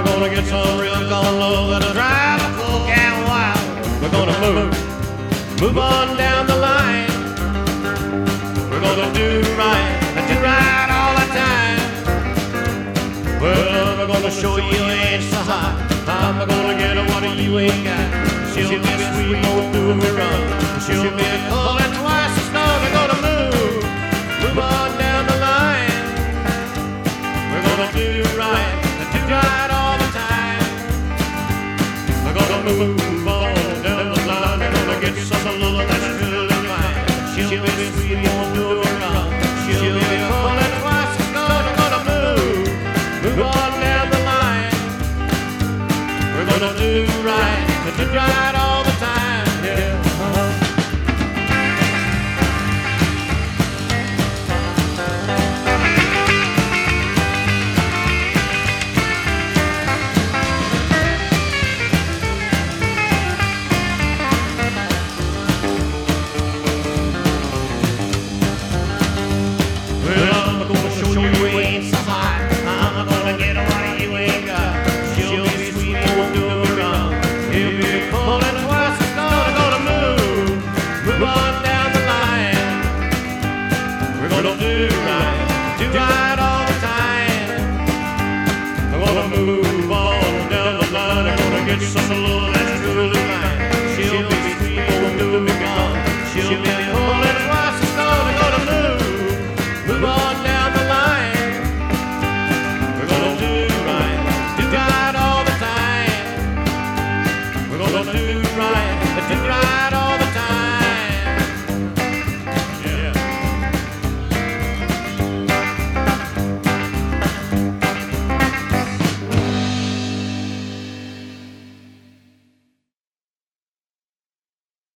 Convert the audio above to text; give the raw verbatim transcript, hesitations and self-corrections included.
I'm gonna get some real gone low that'll drive a cool cat wild. We're gonna move, move on down the line. We're gonna do right, do right all the time. Well, we're gonna show you ain't so hot. I'm gonna get what you ain't got. She'll be sweet, won't do me wrong. She'll be cold and twice as strong. We're gonna move, move on down the line. We're gonna do right, do right all the time. We're gonna move on down the line. We're gonna get some love that's really fine. She'll be sweet, won't do me wrong. She'll be cold and twice as strong. We're gonna move, move on down the line. We're gonna do right, do right all the time. Yeah. Move on down the line. I'm gonna get some love that's truly mine. She'll be sweet, won't do me gone. She'll be whole and twice as strong. We're gonna move, move on down the line. We're gonna do right, do right all the time. We're gonna do right.